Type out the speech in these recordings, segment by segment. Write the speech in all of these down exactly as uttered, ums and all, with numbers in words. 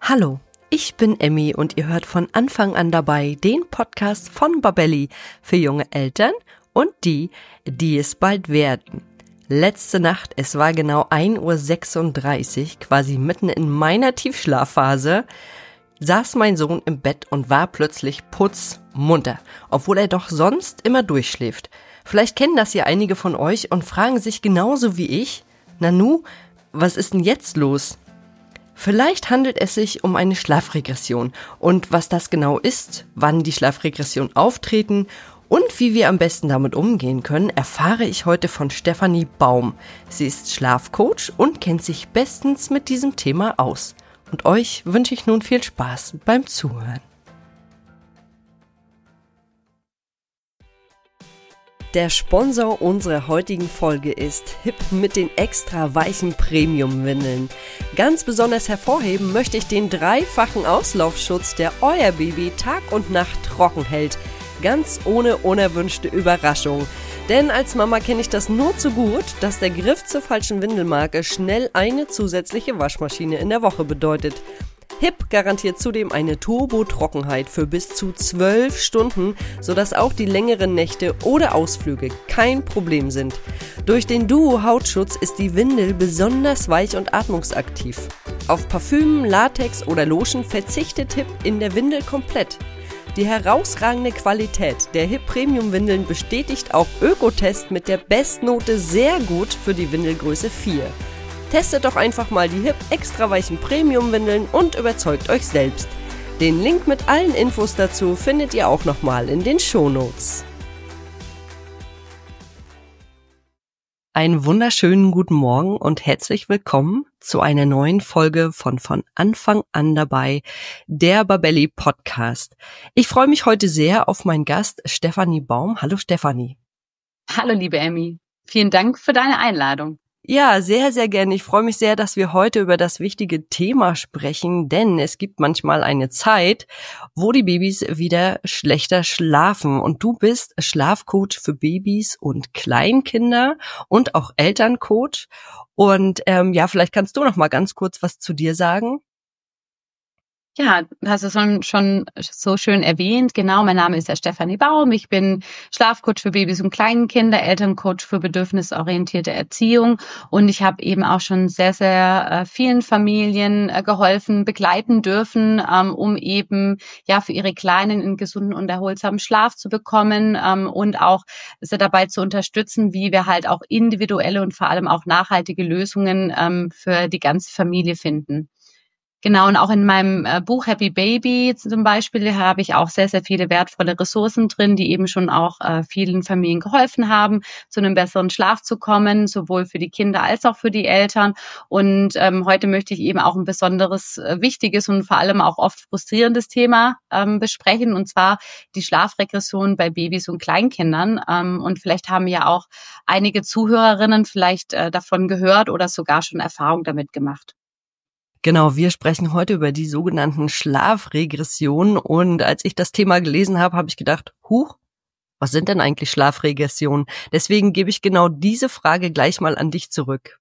Hallo, ich bin Emmy und ihr hört von Anfang an dabei den Podcast von Babelli für junge Eltern und die, die es bald werden. Letzte Nacht, es war genau ein Uhr sechsunddreißig, quasi mitten in meiner Tiefschlafphase, saß mein Sohn im Bett und war plötzlich putzmunter, obwohl er doch sonst immer durchschläft. Vielleicht kennen das ja einige von euch und fragen sich genauso wie ich, Nanu, was ist denn jetzt los? Vielleicht handelt es sich um eine Schlafregression und was das genau ist, wann die Schlafregression auftreten und wie wir am besten damit umgehen können, erfahre ich heute von Stefanie Baum. Sie ist Schlafcoach und kennt sich bestens mit diesem Thema aus. Und euch wünsche ich nun viel Spaß beim Zuhören. Der Sponsor unserer heutigen Folge ist Hip mit den extra weichen Premium-Windeln. Ganz besonders hervorheben möchte ich den dreifachen Auslaufschutz, der euer Baby Tag und Nacht trocken hält. Ganz ohne unerwünschte Überraschung. Denn als Mama kenne ich das nur zu gut, dass der Griff zur falschen Windelmarke schnell eine zusätzliche Waschmaschine in der Woche bedeutet. Hip garantiert zudem eine Turbo-Trockenheit für bis zu zwölf Stunden, sodass auch die längeren Nächte oder Ausflüge kein Problem sind. Durch den Duo-Hautschutz ist die Windel besonders weich und atmungsaktiv. Auf Parfüm, Latex oder Lotion verzichtet Hip in der Windel komplett. Die herausragende Qualität der Hip Premium Windeln bestätigt auch Ökotest mit der Bestnote sehr gut für die Windelgröße vier. Testet doch einfach mal die Hip extra weichen Premium Windeln und überzeugt euch selbst. Den Link mit allen Infos dazu findet ihr auch nochmal in den Shownotes. Einen wunderschönen guten Morgen und herzlich willkommen zu einer neuen Folge von von Anfang an dabei, der Babelli Podcast. Ich freue mich heute sehr auf meinen Gast Stefanie Baum. Hallo Stefanie. Hallo liebe Emmy, vielen Dank für deine Einladung. Ja, sehr, sehr gerne. Ich freue mich sehr, dass wir heute über das wichtige Thema sprechen, denn es gibt manchmal eine Zeit, wo die Babys wieder schlechter schlafen. Und du bist Schlafcoach für Babys und Kleinkinder und auch Elterncoach. Und ähm, ja, vielleicht kannst du noch mal ganz kurz was zu dir sagen. Ja, du hast es schon, schon so schön erwähnt. Genau, mein Name ist ja Stefanie Baum. Ich bin Schlafcoach für Babys und Kleinkinder, Elterncoach für bedürfnisorientierte Erziehung. Und ich habe eben auch schon sehr, sehr äh, vielen Familien äh, geholfen, begleiten dürfen, ähm, um eben ja für ihre Kleinen einen gesunden und erholsamen Schlaf zu bekommen ähm, und auch sie dabei zu unterstützen, wie wir halt auch individuelle und vor allem auch nachhaltige Lösungen ähm, für die ganze Familie finden. Genau, und auch in meinem äh, Buch Happy Baby zum Beispiel habe ich auch sehr, sehr viele wertvolle Ressourcen drin, die eben schon auch äh, vielen Familien geholfen haben, zu einem besseren Schlaf zu kommen, sowohl für die Kinder als auch für die Eltern. Und ähm, heute möchte ich eben auch ein besonderes, äh, wichtiges und vor allem auch oft frustrierendes Thema ähm, besprechen, und zwar die Schlafregression bei Babys und Kleinkindern. Ähm, und vielleicht haben ja auch einige Zuhörerinnen vielleicht äh, davon gehört oder sogar schon Erfahrung damit gemacht. Genau, wir sprechen heute über die sogenannten Schlafregressionen und als ich das Thema gelesen habe, habe ich gedacht, huch, was sind denn eigentlich Schlafregressionen? Deswegen gebe ich genau diese Frage gleich mal an dich zurück.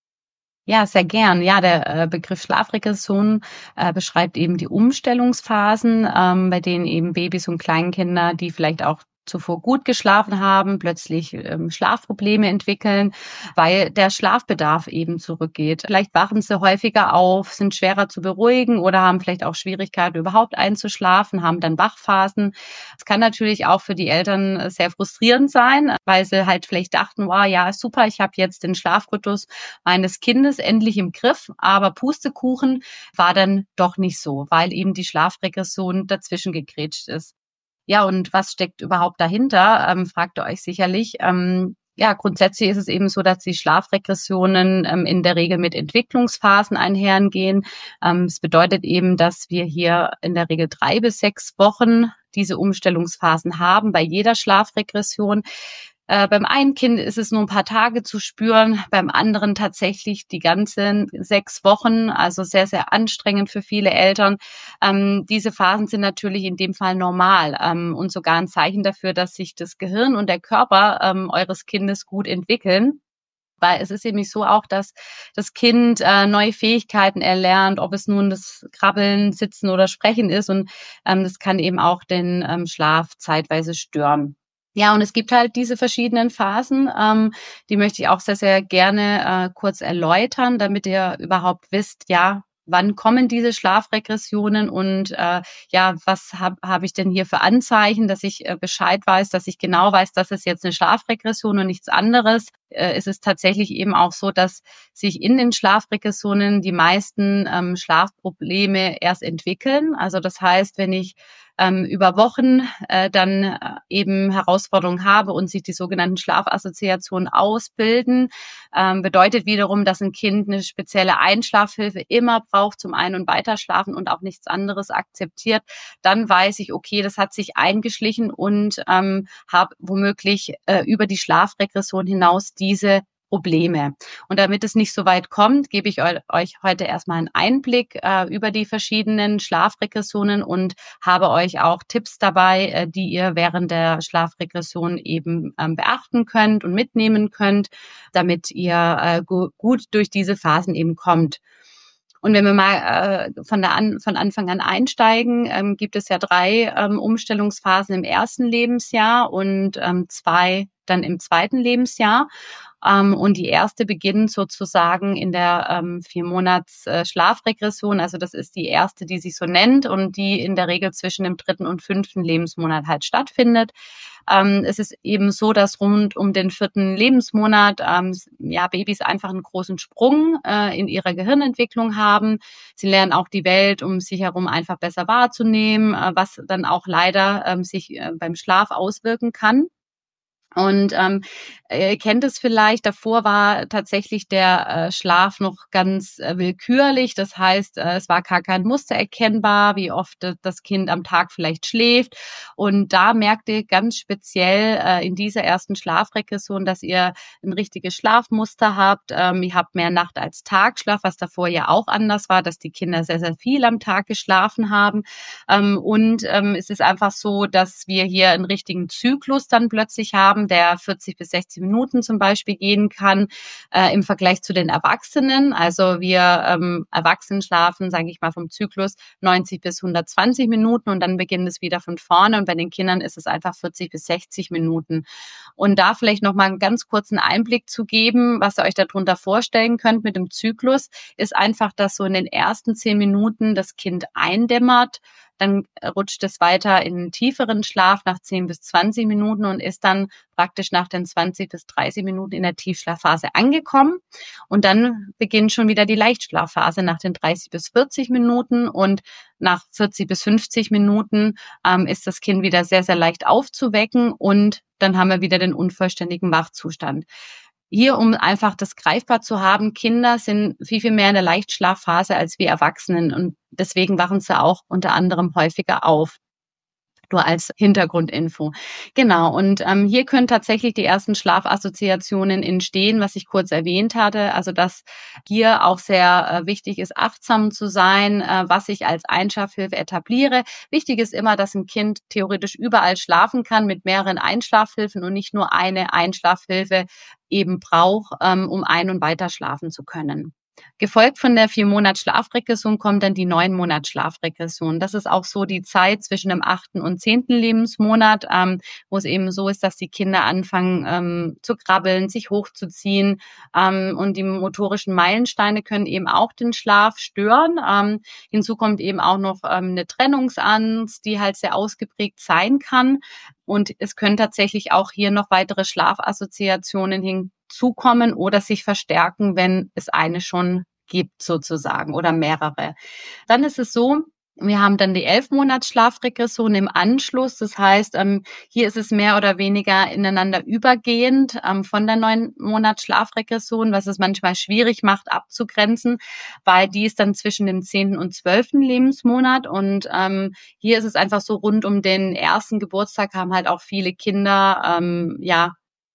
Ja, sehr gern. Ja, der äh, Begriff Schlafregression äh, beschreibt eben die Umstellungsphasen, ähm, bei denen eben Babys und Kleinkinder, die vielleicht auch zuvor gut geschlafen haben, plötzlich ähm, Schlafprobleme entwickeln, weil der Schlafbedarf eben zurückgeht. Vielleicht wachen sie häufiger auf, sind schwerer zu beruhigen oder haben vielleicht auch Schwierigkeiten, überhaupt einzuschlafen, haben dann Wachphasen. Es kann natürlich auch für die Eltern sehr frustrierend sein, weil sie halt vielleicht dachten, wow, ja, super, ich habe jetzt den Schlafrhythmus meines Kindes endlich im Griff, aber Pustekuchen war dann doch nicht so, weil eben die Schlafregression dazwischen gegrätscht ist. Ja, und was steckt überhaupt dahinter, ähm, fragt ihr euch sicherlich. Ähm, ja, grundsätzlich ist es eben so, dass die Schlafregressionen ähm, in der Regel mit Entwicklungsphasen einhergehen. Ähm, es bedeutet eben, dass wir hier in der Regel drei bis sechs Wochen diese Umstellungsphasen haben bei jeder Schlafregression. Äh, beim einen Kind ist es nur ein paar Tage zu spüren, beim anderen tatsächlich die ganzen sechs Wochen, also sehr, sehr anstrengend für viele Eltern. Ähm, diese Phasen sind natürlich in dem Fall normal ähm, und sogar ein Zeichen dafür, dass sich das Gehirn und der Körper ähm, eures Kindes gut entwickeln. Weil es ist nämlich so auch, dass das Kind äh, neue Fähigkeiten erlernt, ob es nun das Krabbeln, Sitzen oder Sprechen ist. Und ähm, das kann eben auch den ähm, Schlaf zeitweise stören. Ja, und es gibt halt diese verschiedenen Phasen, ähm, die möchte ich auch sehr, sehr gerne äh, kurz erläutern, damit ihr überhaupt wisst, ja, wann kommen diese Schlafregressionen und äh, ja, was habe hab ich denn hier für Anzeichen, dass ich äh, Bescheid weiß, dass ich genau weiß, das ist jetzt eine Schlafregression und nichts anderes. Äh, es ist tatsächlich eben auch so, dass sich in den Schlafregressionen die meisten ähm, Schlafprobleme erst entwickeln. Also das heißt, wenn ich ähm, über Wochen äh, dann äh, eben Herausforderungen habe und sich die sogenannten Schlafassoziationen ausbilden, ähm, bedeutet wiederum, dass ein Kind eine spezielle Einschlafhilfe immer braucht zum Ein- und Weiterschlafen und auch nichts anderes akzeptiert, dann weiß ich, okay, das hat sich eingeschlichen und ähm, habe womöglich äh, über die Schlafregression hinaus diese Probleme. Und damit es nicht so weit kommt, gebe ich euch heute erstmal einen Einblick äh, über die verschiedenen Schlafregressionen und habe euch auch Tipps dabei, äh, die ihr während der Schlafregression eben ähm, beachten könnt und mitnehmen könnt, damit ihr äh, gu- gut durch diese Phasen eben kommt. Und wenn wir mal äh, von, der an, von Anfang an einsteigen, ähm, gibt es ja drei ähm, Umstellungsphasen im ersten Lebensjahr und ähm, zwei dann im zweiten Lebensjahr. Ähm, und die erste beginnt sozusagen in der ähm, vier Monats äh, Schlafregression. Also das ist die erste, die sich so nennt und die in der Regel zwischen dem dritten und fünften Lebensmonat halt stattfindet. Ähm, es ist eben so, dass rund um den vierten Lebensmonat ähm, ja, Babys einfach einen großen Sprung äh, in ihrer Gehirnentwicklung haben. Sie lernen auch die Welt um sich herum einfach besser wahrzunehmen, äh, was dann auch leider ähm, sich äh, beim Schlaf auswirken kann. Und ähm, ihr kennt es vielleicht, davor war tatsächlich der äh, Schlaf noch ganz äh, willkürlich. Das heißt, äh, es war gar kein Muster erkennbar, wie oft äh, das Kind am Tag vielleicht schläft. Und da merkt ihr ganz speziell äh, in dieser ersten Schlafregression, dass ihr ein richtiges Schlafmuster habt. Ähm, ihr habt mehr Nacht- als Tagschlaf, was davor ja auch anders war, dass die Kinder sehr, sehr viel am Tag geschlafen haben. Ähm, und ähm, es ist einfach so, dass wir hier einen richtigen Zyklus dann plötzlich haben, der vierzig bis sechzig Minuten zum Beispiel gehen kann, äh, im Vergleich zu den Erwachsenen. Also wir ähm, Erwachsenen schlafen, sage ich mal, vom Zyklus neunzig bis hundertzwanzig Minuten und dann beginnt es wieder von vorne. Und bei den Kindern ist es einfach vierzig bis sechzig Minuten. Und da vielleicht noch mal einen ganz kurzen Einblick zu geben, was ihr euch darunter vorstellen könnt mit dem Zyklus, ist einfach, dass so in den ersten zehn Minuten das Kind eindämmert, dann rutscht es weiter in einen tieferen Schlaf nach zehn bis zwanzig Minuten und ist dann praktisch nach den zwanzig bis dreißig Minuten in der Tiefschlafphase angekommen. Und dann beginnt schon wieder die Leichtschlafphase nach den dreißig bis vierzig Minuten. Und nach vierzig bis fünfzig Minuten ähm, ist das Kind wieder sehr, sehr leicht aufzuwecken. Und dann haben wir wieder den unvollständigen Wachzustand. Hier, um einfach das greifbar zu haben, Kinder sind viel, viel mehr in der Leichtschlafphase als wir Erwachsenen und deswegen wachen sie auch unter anderem häufiger auf. Nur als Hintergrundinfo. Genau, und ähm, hier können tatsächlich die ersten Schlafassoziationen entstehen, was ich kurz erwähnt hatte. Also dass hier auch sehr äh, wichtig ist, achtsam zu sein, äh, was ich als Einschlafhilfe etabliere. Wichtig ist immer, dass ein Kind theoretisch überall schlafen kann mit mehreren Einschlafhilfen und nicht nur eine Einschlafhilfe eben braucht, ähm, um ein- und weiter schlafen zu können. Gefolgt von der vier Monats Schlafregression kommt dann die neun Monats Schlafregression. Das ist auch so die Zeit zwischen dem achten und zehnten Lebensmonat, ähm, wo es eben so ist, dass die Kinder anfangen ähm, zu krabbeln, sich hochzuziehen ähm, und die motorischen Meilensteine können eben auch den Schlaf stören. Ähm, hinzu kommt eben auch noch ähm, eine Trennungsangst, die halt sehr ausgeprägt sein kann. Und es können tatsächlich auch hier noch weitere Schlafassoziationen hinzukommen oder sich verstärken, wenn es eine schon gibt sozusagen oder mehrere. Dann ist es so, wir haben dann die elf Monats Schlafregression im Anschluss. Das heißt, ähm, hier ist es mehr oder weniger ineinander übergehend ähm, von der neun Monats Schlafregression, was es manchmal schwierig macht abzugrenzen, weil die ist dann zwischen dem zehnten und zwölften Lebensmonat. Und ähm, hier ist es einfach so, rund um den ersten Geburtstag haben halt auch viele Kinder, ähm, ja,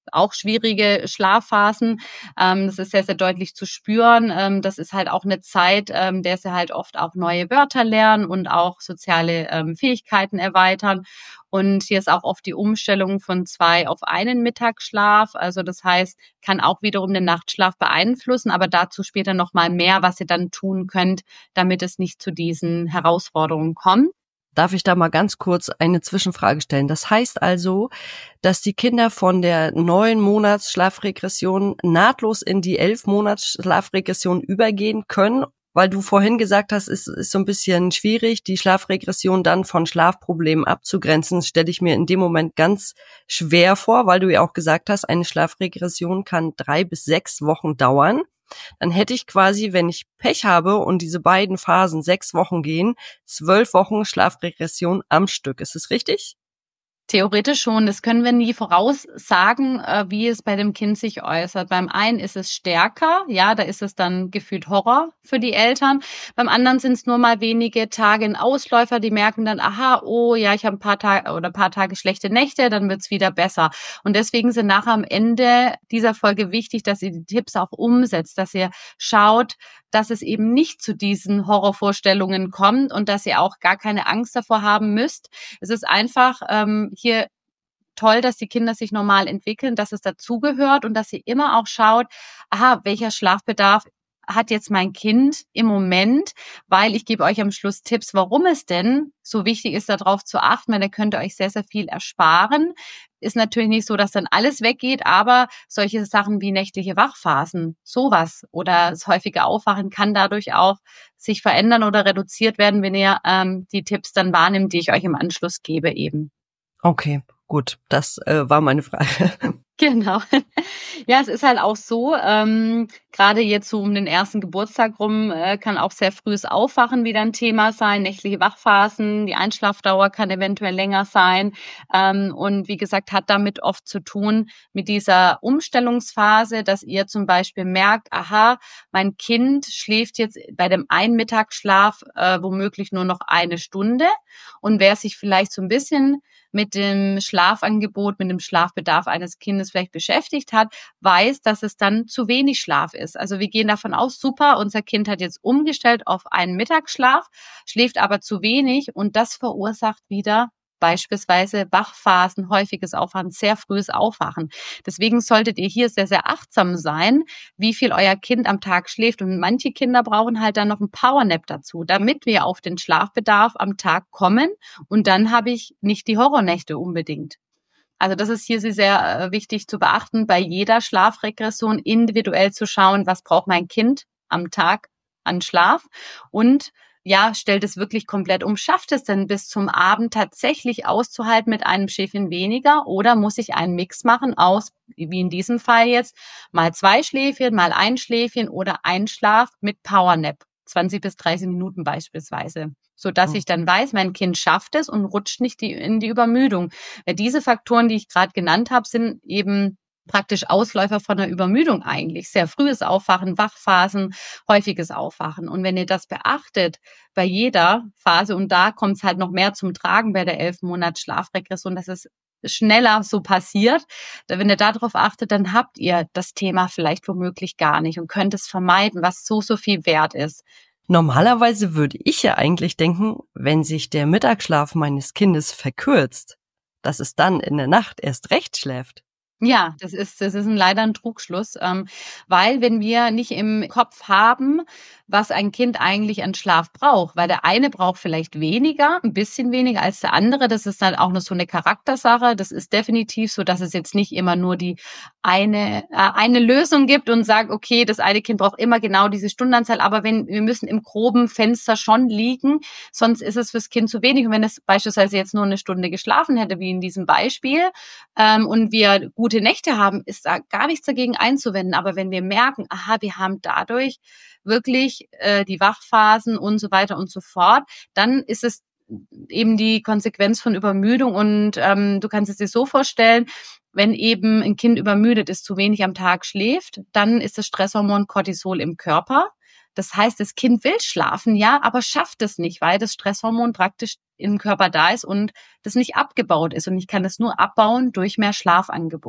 auch schwierige Schlafphasen. Ähm, das ist sehr, sehr deutlich zu spüren. Ähm, das ist halt auch eine Zeit, ähm, der sie halt oft auch neue Wörter lernen und auch soziale ähm, Fähigkeiten erweitern. Und hier ist auch oft die Umstellung von zwei auf einen Mittagsschlaf. Also das heißt, kann auch wiederum den Nachtschlaf beeinflussen, aber dazu später nochmal mehr, was ihr dann tun könnt, damit es nicht zu diesen Herausforderungen kommt. Darf ich da mal ganz kurz eine Zwischenfrage stellen? Das heißt also, dass die Kinder von der neun Monats Schlafregression nahtlos in die elf Monats Schlafregression übergehen können, weil du vorhin gesagt hast, es ist so ein bisschen schwierig, die Schlafregression dann von Schlafproblemen abzugrenzen. Das stelle ich mir in dem Moment ganz schwer vor, weil du ja auch gesagt hast, eine Schlafregression kann drei bis sechs Wochen dauern. Dann hätte ich quasi, wenn ich Pech habe und diese beiden Phasen sechs Wochen gehen, zwölf Wochen Schlafregression am Stück. Ist es richtig? Theoretisch schon. Das können wir nie voraussagen, äh, wie es bei dem Kind sich äußert. Beim einen ist es stärker, ja, da ist es dann gefühlt Horror für die Eltern. Beim anderen sind es nur mal wenige Tage ein Ausläufer, die merken dann, aha, oh ja, ich habe ein paar Tage oder ein paar Tage schlechte Nächte, dann wird's wieder besser. Und deswegen sind nachher am Ende dieser Folge wichtig, dass ihr die Tipps auch umsetzt, dass ihr schaut, dass es eben nicht zu diesen Horrorvorstellungen kommt und dass ihr auch gar keine Angst davor haben müsst. Es ist einfach ähm, hier toll, dass die Kinder sich normal entwickeln, dass es dazugehört und dass ihr immer auch schaut, aha, welcher Schlafbedarf hat jetzt mein Kind im Moment, weil ich gebe euch am Schluss Tipps, warum es denn so wichtig ist, darauf zu achten, weil ihr könnt euch sehr, sehr viel ersparen. Ist natürlich nicht so, dass dann alles weggeht, aber solche Sachen wie nächtliche Wachphasen, sowas oder das häufige Aufwachen kann dadurch auch sich verändern oder reduziert werden, wenn ihr ähm, die Tipps dann wahrnimmt, die ich euch im Anschluss gebe eben. Okay, gut, das äh, war meine Frage. Genau. Ja, es ist halt auch so, ähm, gerade jetzt so um den ersten Geburtstag rum, äh, kann auch sehr frühes Aufwachen wieder ein Thema sein, nächtliche Wachphasen, die Einschlafdauer kann eventuell länger sein. Ähm, und wie gesagt, hat damit oft zu tun mit dieser Umstellungsphase, dass ihr zum Beispiel merkt, aha, mein Kind schläft jetzt bei dem einen Mittagsschlaf äh, womöglich nur noch eine Stunde. Und wer sich vielleicht so ein bisschen mit dem Schlafangebot, mit dem Schlafbedarf eines Kindes vielleicht beschäftigt hat, weiß, dass es dann zu wenig Schlaf ist. Also wir gehen davon aus, super, unser Kind hat jetzt umgestellt auf einen Mittagsschlaf, schläft aber zu wenig und das verursacht wieder beispielsweise Wachphasen, häufiges Aufwachen, sehr frühes Aufwachen. Deswegen solltet ihr hier sehr, sehr achtsam sein, wie viel euer Kind am Tag schläft. Und manche Kinder brauchen halt dann noch einen Powernap dazu, damit wir auf den Schlafbedarf am Tag kommen. Und dann habe ich nicht die Horrornächte unbedingt. Also das ist hier sehr äh, wichtig zu beachten, bei jeder Schlafregression individuell zu schauen, was braucht mein Kind am Tag an Schlaf und ja, stellt es wirklich komplett um, schafft es denn bis zum Abend tatsächlich auszuhalten mit einem Schläfchen weniger oder muss ich einen Mix machen aus, wie in diesem Fall jetzt, mal zwei Schläfchen, mal ein Schläfchen oder ein Schlaf mit Powernap, zwanzig bis dreißig Minuten beispielsweise, so dass ich dann weiß, mein Kind schafft es und rutscht nicht die, in die Übermüdung. Weil diese Faktoren, die ich gerade genannt habe, sind eben praktisch Ausläufer von einer Übermüdung eigentlich. Sehr frühes Aufwachen, Wachphasen, häufiges Aufwachen. Und wenn ihr das beachtet bei jeder Phase, und da kommt es halt noch mehr zum Tragen bei der elf Monats Schlafregression, dass es schneller so passiert. Wenn ihr darauf achtet, dann habt ihr das Thema vielleicht womöglich gar nicht und könnt es vermeiden, was so, so viel wert ist. Normalerweise würde ich ja eigentlich denken, wenn sich der Mittagsschlaf meines Kindes verkürzt, dass es dann in der Nacht erst recht schläft. Ja, das ist das ist ein leider ein Trugschluss, ähm, weil wenn wir nicht im Kopf haben, was ein Kind eigentlich an Schlaf braucht, weil der eine braucht vielleicht weniger, ein bisschen weniger als der andere, das ist dann auch noch so eine Charaktersache. Das ist definitiv so, dass es jetzt nicht immer nur die eine äh, eine Lösung gibt und sagt: „Okay, das eine Kind braucht immer genau diese Stundenanzahl“, aber wenn wir müssen im groben Fenster schon liegen, sonst ist es fürs Kind zu wenig. Und wenn es beispielsweise jetzt nur eine Stunde geschlafen hätte, wie in diesem Beispiel, ähm, und wir gute Nächte haben, ist da gar nichts dagegen einzuwenden. Aber wenn wir merken, aha, wir haben dadurch wirklich äh, die Wachphasen und so weiter und so fort, dann ist es eben die Konsequenz von Übermüdung. Und ähm, du kannst es dir so vorstellen, wenn eben ein Kind übermüdet ist, zu wenig am Tag schläft, dann ist das Stresshormon Cortisol im Körper. Das heißt, das Kind will schlafen, ja, aber schafft es nicht, weil das Stresshormon praktisch im Körper da ist und das nicht abgebaut ist. Und ich kann das nur abbauen durch mehr Schlafangebot.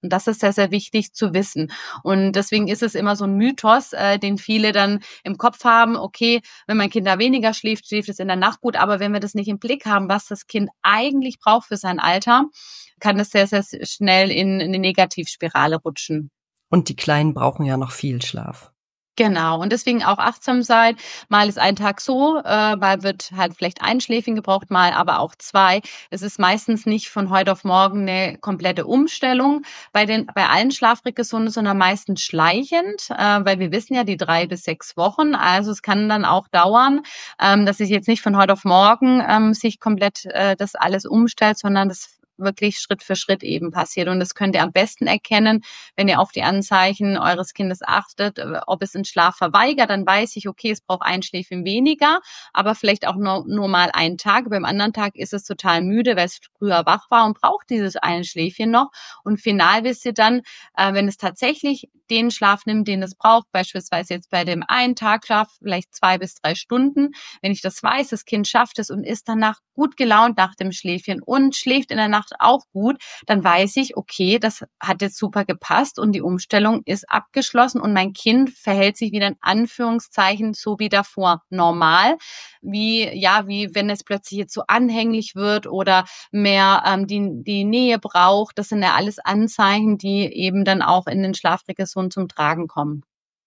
Und das ist sehr, sehr wichtig zu wissen. Und deswegen ist es immer so ein Mythos, äh, den viele dann im Kopf haben, okay, wenn mein Kind da weniger schläft, schläft es in der Nacht gut. Aber wenn wir das nicht im Blick haben, was das Kind eigentlich braucht für sein Alter, kann das sehr, sehr schnell in eine Negativspirale rutschen. Und die Kleinen brauchen ja noch viel Schlaf. Genau, und deswegen auch achtsam sein. Mal ist ein Tag so, äh, mal wird halt vielleicht ein Schläfchen gebraucht, mal aber auch zwei. Es ist meistens nicht von heute auf morgen eine komplette Umstellung bei den bei allen Schlafregressionen, sondern meistens schleichend, äh, weil wir wissen ja die drei bis sechs Wochen. Also es kann dann auch dauern, ähm, dass sich jetzt nicht von heute auf morgen ähm, sich komplett äh, das alles umstellt, sondern das wirklich Schritt für Schritt eben passiert. Und das könnt ihr am besten erkennen, wenn ihr auf die Anzeichen eures Kindes achtet, ob es einen Schlaf verweigert, dann weiß ich, okay, es braucht ein Schläfchen weniger, aber vielleicht auch nur, nur mal einen Tag. Beim anderen Tag ist es total müde, weil es früher wach war und braucht dieses eine Schläfchen noch. Und final wisst ihr dann, äh, wenn es tatsächlich den Schlaf nimmt, den es braucht, beispielsweise jetzt bei dem einen Tagschlaf vielleicht zwei bis drei Stunden, wenn ich das weiß, das Kind schafft es und ist danach gut gelaunt nach dem Schläfchen und schläft in der Nacht auch gut, dann weiß ich, okay, das hat jetzt super gepasst und die Umstellung ist abgeschlossen und mein Kind verhält sich wieder in Anführungszeichen so wie davor normal, wie ja, wie wenn es plötzlich jetzt so anhänglich wird oder mehr ähm, die die Nähe braucht. Das sind ja alles Anzeichen, die eben dann auch in den Schlafregressionen zum Tragen kommen.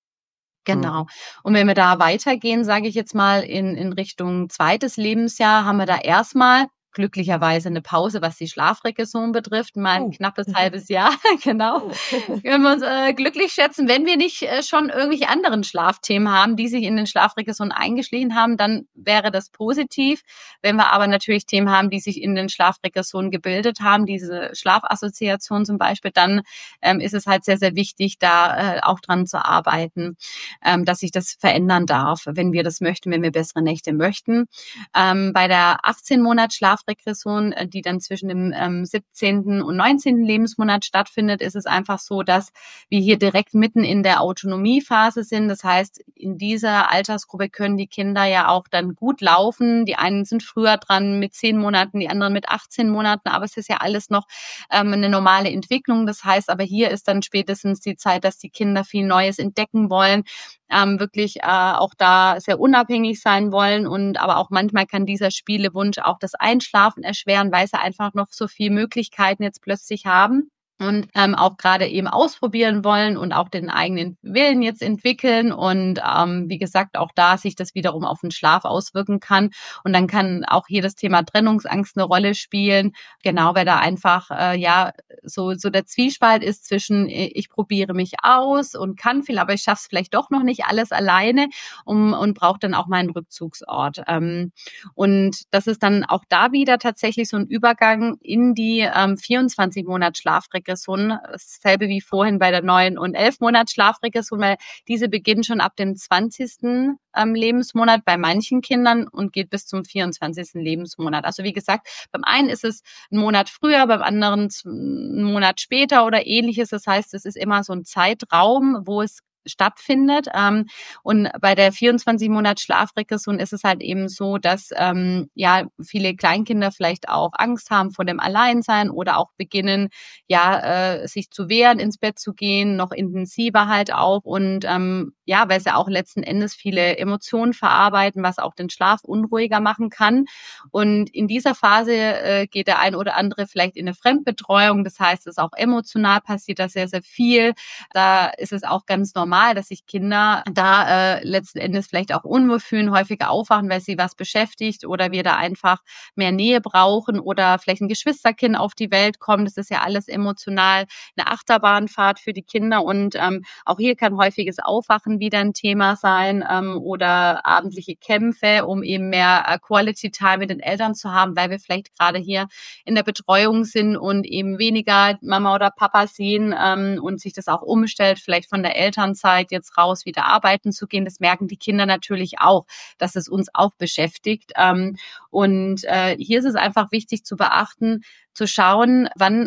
Genau. Und wenn wir da weitergehen, sage ich jetzt mal, in, in Richtung zweites Lebensjahr, haben wir da erstmal glücklicherweise eine Pause, was die Schlafregression betrifft, mal ein Oh. knappes halbes Jahr, genau. Können wir uns äh, glücklich schätzen, wenn wir nicht äh, schon irgendwelche anderen Schlafthemen haben, die sich in den Schlafregressionen eingeschlichen haben, dann wäre das positiv. Wenn wir aber natürlich Themen haben, die sich in den Schlafregressionen gebildet haben, diese Schlafassoziation zum Beispiel, dann ähm, ist es halt sehr, sehr wichtig, da äh, auch dran zu arbeiten, ähm, dass sich das verändern darf, wenn wir das möchten, wenn wir bessere Nächte möchten. Ähm, bei der achtzehn Monats Schlafregression, äh, die dann zwischen dem ähm, siebzehnten und neunzehnten Lebensmonat stattfindet, ist es einfach so, dass wir hier direkt mitten in der Autonomiephase sind. Das heißt, in dieser Altersgruppe können die Kinder ja auch dann gut laufen. Die einen sind früher dran mit zehn Monaten, die anderen mit achtzehn Monaten, aber es ist ja alles noch ähm, eine normale Entwicklung. Das heißt, aber hier ist dann spätestens die Zeit, dass die Kinder viel Neues entdecken wollen, ähm, wirklich äh, auch da sehr unabhängig sein wollen und aber auch manchmal kann dieser Spielewunsch auch das Einschlafen erschweren, weil sie einfach noch so viele Möglichkeiten jetzt plötzlich haben. Und ähm, auch gerade eben ausprobieren wollen und auch den eigenen Willen jetzt entwickeln und ähm, wie gesagt auch da sich das wiederum auf den Schlaf auswirken kann und dann kann auch hier das Thema Trennungsangst eine Rolle spielen, genau, weil da einfach äh, ja so so der Zwiespalt ist zwischen äh, ich probiere mich aus und kann viel, aber ich schaffe es vielleicht doch noch nicht alles alleine um, und brauche dann auch meinen Rückzugsort. Ähm, und das ist dann auch da wieder tatsächlich so ein Übergang in die ähm, vierundzwanzig Monats Schlafregression. Dasselbe wie vorhin bei der neun und elf Monats Schlafregression, weil diese beginnt schon ab dem zwanzigsten Ähm, Lebensmonat bei manchen Kindern und geht bis zum vierundzwanzigsten Lebensmonat. Also wie gesagt, beim einen ist es ein Monat früher, beim anderen einen Monat später oder ähnliches. Das heißt, es ist immer so ein Zeitraum, wo es stattfindet. Ähm, und bei der vierundzwanzig Monats Schlafregression ist es halt eben so, dass ähm, ja viele Kleinkinder vielleicht auch Angst haben vor dem Alleinsein oder auch beginnen, ja, äh, sich zu wehren, ins Bett zu gehen, noch intensiver halt auch und ähm, ja, weil sie auch letzten Endes viele Emotionen verarbeiten, was auch den Schlaf unruhiger machen kann. Und in dieser Phase äh, geht der ein oder andere vielleicht in eine Fremdbetreuung. Das heißt, es ist auch emotional passiert da sehr, sehr viel. Da ist es auch ganz normal, dass sich Kinder da äh, letzten Endes vielleicht auch unwohl fühlen, häufiger aufwachen, weil sie was beschäftigt oder wir da einfach mehr Nähe brauchen oder vielleicht ein Geschwisterkind auf die Welt kommt. Das ist ja alles emotional eine Achterbahnfahrt für die Kinder und ähm, auch hier kann häufiges Aufwachen wieder ein Thema sein ähm, oder abendliche Kämpfe, um eben mehr äh, Quality Time mit den Eltern zu haben, weil wir vielleicht gerade hier in der Betreuung sind und eben weniger Mama oder Papa sehen ähm, und sich das auch umstellt, vielleicht von der Elternzeit jetzt raus wieder arbeiten zu gehen. Das merken die Kinder natürlich auch, dass es uns auch beschäftigt. Ähm, und äh, hier ist es einfach wichtig zu beachten, zu schauen, wann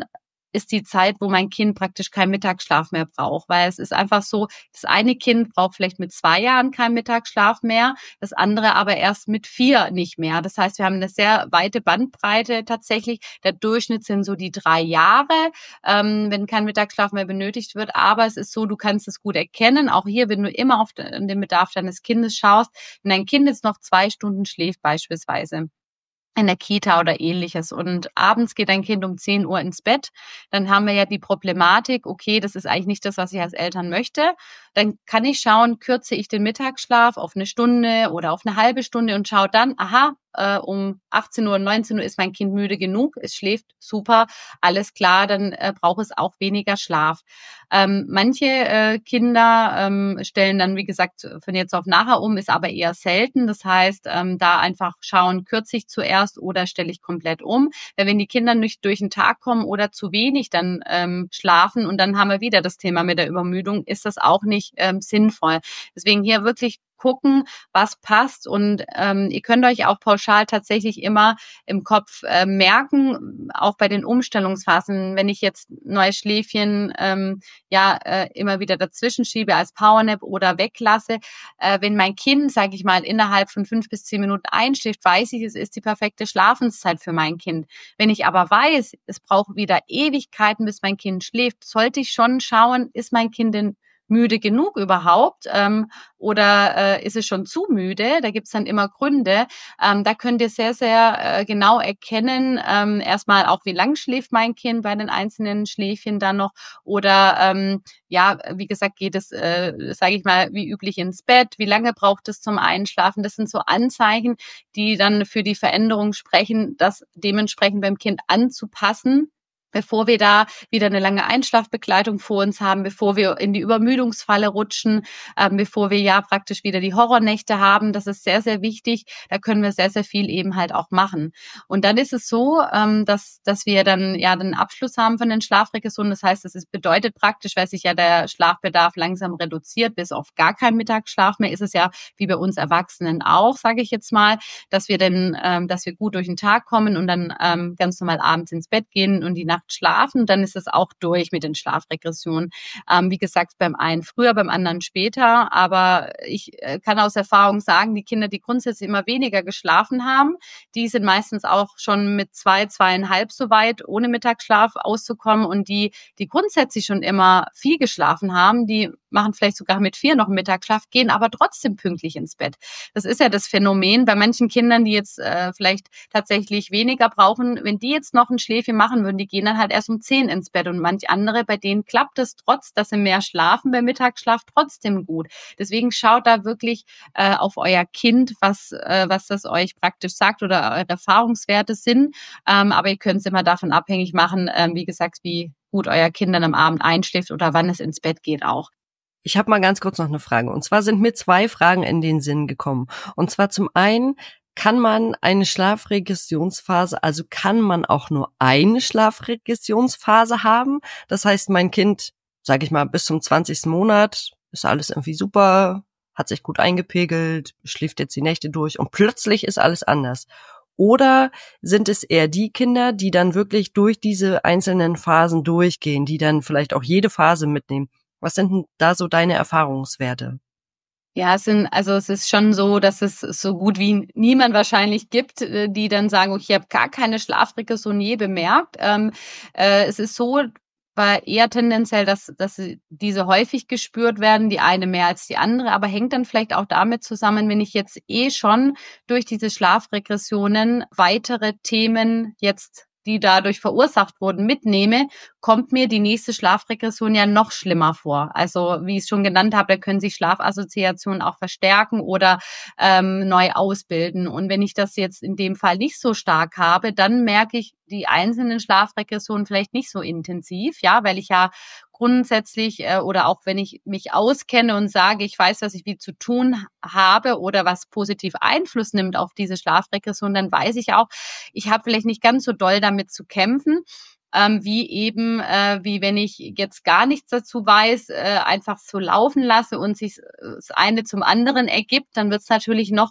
ist die Zeit, wo mein Kind praktisch keinen Mittagsschlaf mehr braucht, weil es ist einfach so, das eine Kind braucht vielleicht mit zwei Jahren keinen Mittagsschlaf mehr, das andere aber erst mit vier nicht mehr. Das heißt, wir haben eine sehr weite Bandbreite tatsächlich. Der Durchschnitt sind so die drei Jahre, ähm, wenn kein Mittagsschlaf mehr benötigt wird. Aber es ist so, du kannst es gut erkennen. Auch hier, wenn du immer auf den Bedarf deines Kindes schaust, wenn dein Kind jetzt noch zwei Stunden schläft beispielsweise, in der Kita oder ähnliches und abends geht dein Kind um zehn Uhr ins Bett, dann haben wir ja die Problematik, okay, das ist eigentlich nicht das, was ich als Eltern möchte. Dann kann ich schauen, kürze ich den Mittagsschlaf auf eine Stunde oder auf eine halbe Stunde und schaue dann, aha, äh, um achtzehn Uhr, neunzehn Uhr ist mein Kind müde genug, es schläft super, alles klar, dann äh, braucht es auch weniger Schlaf. Ähm, manche äh, Kinder ähm, stellen dann, wie gesagt, von jetzt auf nachher um, ist aber eher selten. Das heißt, ähm, da einfach schauen, kürze ich zuerst oder stelle ich komplett um. Weil wenn die Kinder nicht durch den Tag kommen oder zu wenig dann ähm, schlafen und dann haben wir wieder das Thema mit der Übermüdung, ist das auch nicht ähm, sinnvoll. Deswegen hier wirklich gucken, was passt und ähm, ihr könnt euch auch pauschal tatsächlich immer im Kopf äh, merken, auch bei den Umstellungsphasen, wenn ich jetzt neues Schläfchen ähm, ja äh, immer wieder dazwischen schiebe als Powernap oder weglasse, äh, wenn mein Kind, sage ich mal, innerhalb von fünf bis zehn Minuten einschläft, weiß ich, es ist die perfekte Schlafenszeit für mein Kind. Wenn ich aber weiß, es braucht wieder Ewigkeiten, bis mein Kind schläft, sollte ich schon schauen, ist mein Kind denn müde genug überhaupt ähm, oder äh, ist es schon zu müde? Da gibt's dann immer Gründe. Ähm, da könnt ihr sehr, sehr äh, genau erkennen, ähm, erstmal auch, wie lang schläft mein Kind bei den einzelnen Schläfchen dann noch oder ähm, ja, wie gesagt, geht es, äh, sage ich mal, wie üblich ins Bett, wie lange braucht es zum Einschlafen? Das sind so Anzeichen, die dann für die Veränderung sprechen, das dementsprechend beim Kind anzupassen, bevor wir da wieder eine lange Einschlafbegleitung vor uns haben, bevor wir in die Übermüdungsfalle rutschen, ähm, bevor wir ja praktisch wieder die Horrornächte haben. Das ist sehr, sehr wichtig. Da können wir sehr, sehr viel eben halt auch machen. Und dann ist es so, ähm, dass, dass wir dann ja den Abschluss haben von den Schlafregressionen. Das heißt, das ist, bedeutet praktisch, weil sich ja der Schlafbedarf langsam reduziert, bis auf gar keinen Mittagsschlaf mehr, ist es ja wie bei uns Erwachsenen auch, sage ich jetzt mal, dass wir dann, ähm, dass wir gut durch den Tag kommen und dann ähm, ganz normal abends ins Bett gehen und die Nacht schlafen, dann ist es auch durch mit den Schlafregressionen. Ähm, wie gesagt, beim einen früher, beim anderen später. Aber ich äh, kann aus Erfahrung sagen, die Kinder, die grundsätzlich immer weniger geschlafen haben, die sind meistens auch schon mit zwei, zweieinhalb so weit, ohne Mittagsschlaf auszukommen. Und die, die grundsätzlich schon immer viel geschlafen haben, die machen vielleicht sogar mit vier noch einen Mittagsschlaf, gehen aber trotzdem pünktlich ins Bett. Das ist ja das Phänomen bei manchen Kindern, die jetzt äh, vielleicht tatsächlich weniger brauchen. Wenn die jetzt noch ein Schläfchen machen würden, die gehen dann halt erst um zehn ins Bett und manch andere, bei denen klappt es trotz, dass sie mehr schlafen beim Mittagsschlaf trotzdem gut. Deswegen schaut da wirklich äh, auf euer Kind, was äh, was das euch praktisch sagt oder eure Erfahrungswerte sind. Ähm, aber ihr könnt es immer davon abhängig machen, ähm, wie gesagt, wie gut euer Kind dann am Abend einschläft oder wann es ins Bett geht auch. Ich habe mal ganz kurz noch eine Frage. Und zwar sind mir zwei Fragen in den Sinn gekommen. Und zwar zum einen, kann man eine Schlafregressionsphase, also kann man auch nur eine Schlafregressionsphase haben? Das heißt, mein Kind, sage ich mal, bis zum zwanzigsten Monat ist alles irgendwie super, hat sich gut eingepegelt, schläft jetzt die Nächte durch und plötzlich ist alles anders. Oder sind es eher die Kinder, die dann wirklich durch diese einzelnen Phasen durchgehen, die dann vielleicht auch jede Phase mitnehmen? Was sind denn da so deine Erfahrungswerte? Ja, es sind, also es ist schon so, dass es so gut wie niemand wahrscheinlich gibt, äh, die dann sagen, okay, ich habe gar keine Schlafregression je bemerkt. Ähm, äh, es ist so, war eher tendenziell, dass, dass sie- diese häufig gespürt werden, die eine mehr als die andere, aber hängt dann vielleicht auch damit zusammen, wenn ich jetzt eh schon durch diese Schlafregressionen weitere Themen jetzt, die dadurch verursacht wurden, mitnehme, kommt mir die nächste Schlafregression ja noch schlimmer vor. Also wie ich es schon genannt habe, da können sich Schlafassoziationen auch verstärken oder ähm, neu ausbilden. Und wenn ich das jetzt in dem Fall nicht so stark habe, dann merke ich die einzelnen Schlafregressionen vielleicht nicht so intensiv, ja, weil ich ja grundsätzlich äh, oder auch wenn ich mich auskenne und sage, ich weiß, was ich wie zu tun habe oder was positiv Einfluss nimmt auf diese Schlafregression, dann weiß ich auch, ich habe vielleicht nicht ganz so doll damit zu kämpfen, ähm, wie eben, äh, wie wenn ich jetzt gar nichts dazu weiß, äh, einfach so laufen lasse und sich das eine zum anderen ergibt, dann wird es natürlich noch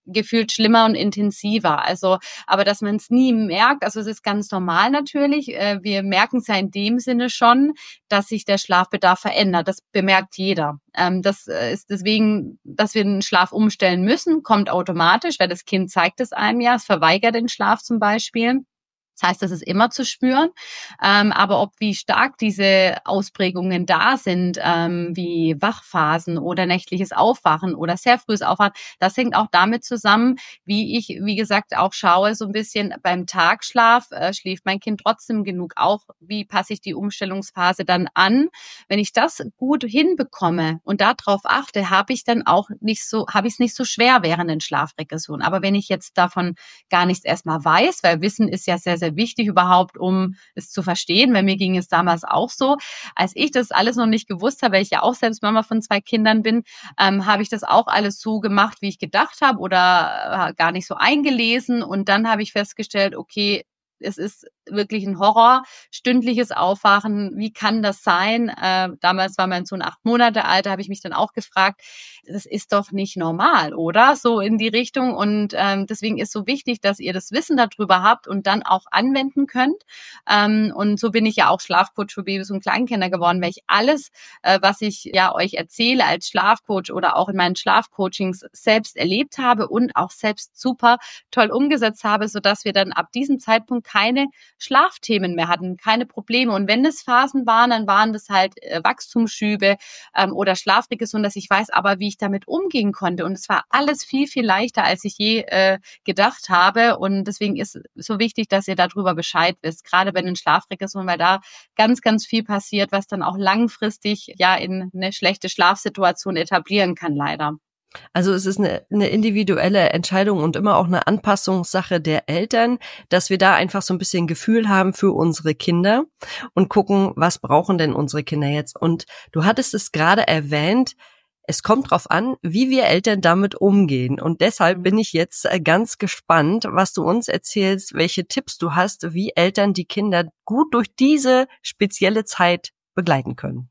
gefühlt schlimmer und intensiver. Also, aber dass man es nie merkt, also es ist ganz normal natürlich. Äh, wir merken es ja in dem Sinne schon, dass sich der Schlafbedarf verändert. Das bemerkt jeder. Ähm, das äh, ist deswegen, dass wir den Schlaf umstellen müssen, kommt automatisch, weil das Kind zeigt es einem ja, es verweigert den Schlaf zum Beispiel. Das heißt, das ist immer zu spüren. Ähm, aber ob wie stark diese Ausprägungen da sind, ähm, wie Wachphasen oder nächtliches Aufwachen oder sehr frühes Aufwachen, das hängt auch damit zusammen, wie ich, wie gesagt, auch schaue, so ein bisschen beim Tagschlaf, äh, schläft mein Kind trotzdem genug? Auch wie passe ich die Umstellungsphase dann an? Wenn ich das gut hinbekomme und darauf achte, habe ich dann auch nicht so, habe ich es nicht so schwer während den Schlafregressionen. Aber wenn ich jetzt davon gar nichts erstmal weiß, weil Wissen ist ja sehr, sehr wichtig überhaupt, um es zu verstehen, weil mir ging es damals auch so. Als ich das alles noch nicht gewusst habe, weil ich ja auch selbst Mama von zwei Kindern bin, ähm, habe ich das auch alles so gemacht, wie ich gedacht habe oder äh, gar nicht so eingelesen. Und dann habe ich festgestellt, okay, es ist wirklich ein Horror, stündliches Aufwachen, wie kann das sein? Äh, damals war mein Sohn acht Monate alt, da habe ich mich dann auch gefragt, das ist doch nicht normal, oder? So in die Richtung. Und ähm, deswegen ist so wichtig, dass ihr das Wissen darüber habt und dann auch anwenden könnt. Ähm, und so bin ich ja auch Schlafcoach für Babys und Kleinkinder geworden, weil ich alles, äh, was ich ja euch erzähle als Schlafcoach oder auch in meinen Schlafcoachings selbst erlebt habe und auch selbst super toll umgesetzt habe, sodass wir dann ab diesem Zeitpunkt keine Schlafthemen mehr hatten, keine Probleme. Und wenn es Phasen waren, dann waren das halt äh, Wachstumsschübe ähm, oder Schlafregression, dass ich weiß aber, wie ich damit umgehen konnte. Und es war alles viel, viel leichter, als ich je äh, gedacht habe. Und deswegen ist es so wichtig, dass ihr darüber Bescheid wisst, gerade bei den Schlafregressionen, weil da ganz, ganz viel passiert, was dann auch langfristig ja in eine schlechte Schlafsituation etablieren kann, leider. Also es ist eine, eine individuelle Entscheidung und immer auch eine Anpassungssache der Eltern, dass wir da einfach so ein bisschen Gefühl haben für unsere Kinder und gucken, was brauchen denn unsere Kinder jetzt. Und du hattest es gerade erwähnt, es kommt drauf an, wie wir Eltern damit umgehen. Und deshalb bin ich jetzt ganz gespannt, was du uns erzählst, welche Tipps du hast, wie Eltern die Kinder gut durch diese spezielle Zeit begleiten können.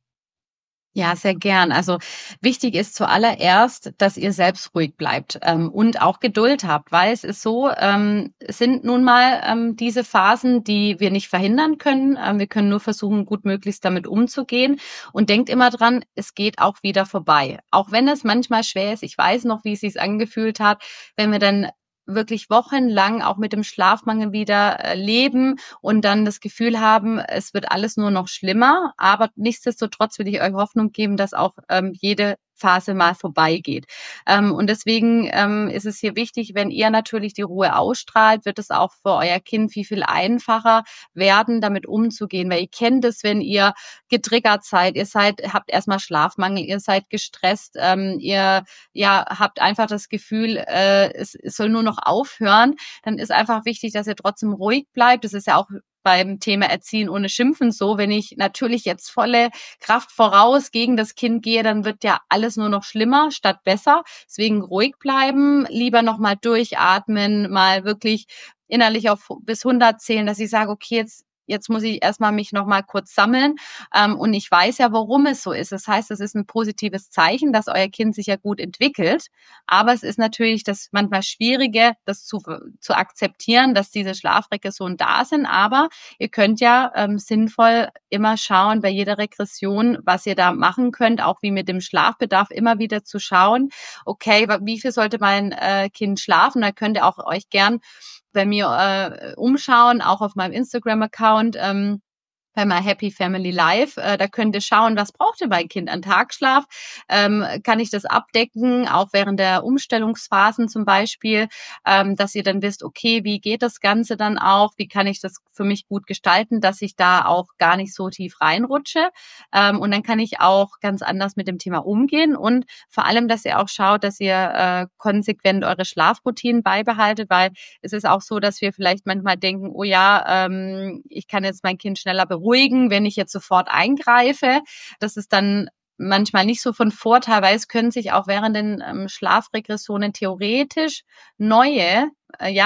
Ja, sehr gern. Also wichtig ist zuallererst, dass ihr selbst ruhig bleibt ähm, und auch Geduld habt, weil es ist so, ähm, es sind nun mal ähm, diese Phasen, die wir nicht verhindern können. Ähm, wir können nur versuchen, gut möglichst damit umzugehen. Und denkt immer dran, es geht auch wieder vorbei. Auch wenn es manchmal schwer ist. Ich weiß noch, wie es sich angefühlt hat, wenn wir dann wirklich wochenlang auch mit dem Schlafmangel wieder äh, leben und dann das Gefühl haben, es wird alles nur noch schlimmer. Aber nichtsdestotrotz will ich euch Hoffnung geben, dass auch ähm, jede Phase mal vorbeigeht. Ähm, und deswegen ähm, ist es hier wichtig, wenn ihr natürlich die Ruhe ausstrahlt, wird es auch für euer Kind viel, viel einfacher werden, damit umzugehen. Weil ihr kennt es, wenn ihr getriggert seid, ihr seid, habt erstmal Schlafmangel, ihr seid gestresst, ähm, ihr ja habt einfach das Gefühl, äh, es, es soll nur noch aufhören, dann ist einfach wichtig, dass ihr trotzdem ruhig bleibt. Das ist ja auch beim Thema Erziehen ohne Schimpfen so. Wenn ich natürlich jetzt volle Kraft voraus gegen das Kind gehe, dann wird ja alles nur noch schlimmer statt besser. Deswegen ruhig bleiben, lieber nochmal durchatmen, mal wirklich innerlich auf bis hundert zählen, dass ich sage, okay, jetzt Jetzt muss ich erstmal mich noch mal kurz sammeln. Ähm, und ich weiß ja, warum es so ist. Das heißt, es ist ein positives Zeichen, dass euer Kind sich ja gut entwickelt. Aber es ist natürlich das manchmal Schwierige, das zu, zu akzeptieren, dass diese Schlafregressionen da sind. Aber ihr könnt ja ähm, sinnvoll immer schauen bei jeder Regression, was ihr da machen könnt, auch wie mit dem Schlafbedarf immer wieder zu schauen, okay, wie viel sollte mein äh, Kind schlafen? Da könnt ihr auch euch gern bei mir äh, umschauen, auch auf meinem Instagram-Account. Ähm, bei My Happy Family Life. Äh, da könnt ihr schauen, was braucht ihr mein Kind an Tagschlaf? Ähm, kann ich das abdecken, auch während der Umstellungsphasen zum Beispiel, ähm, dass ihr dann wisst, okay, wie geht das Ganze dann auch? Wie kann ich das für mich gut gestalten, dass ich da auch gar nicht so tief reinrutsche? Ähm, und dann kann ich auch ganz anders mit dem Thema umgehen und vor allem, dass ihr auch schaut, dass ihr äh, konsequent eure Schlafroutinen beibehaltet, weil es ist auch so, dass wir vielleicht manchmal denken, oh ja, ähm, ich kann jetzt mein Kind schneller beruhigen, beruhigen, wenn ich jetzt sofort eingreife. Das ist dann manchmal nicht so von Vorteil, weil es können sich auch während den ähm, Schlafregressionen theoretisch neue, äh, ja,